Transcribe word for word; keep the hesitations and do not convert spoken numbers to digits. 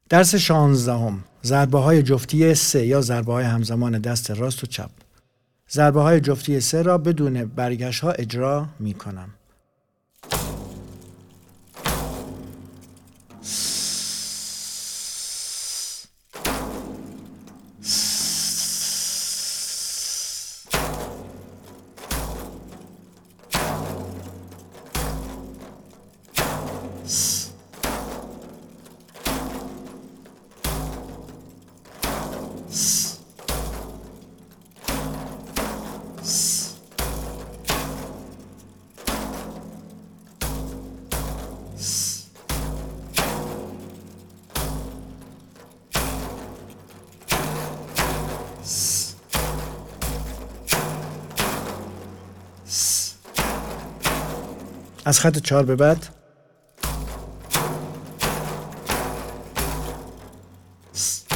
درس شانزدهم، ضربه های جفتی سه یا ضربه های همزمان دست راست و چپ. ضربه های جفتی سه را بدون برگشت ها اجرا می کنم. از خط چهار به بعد س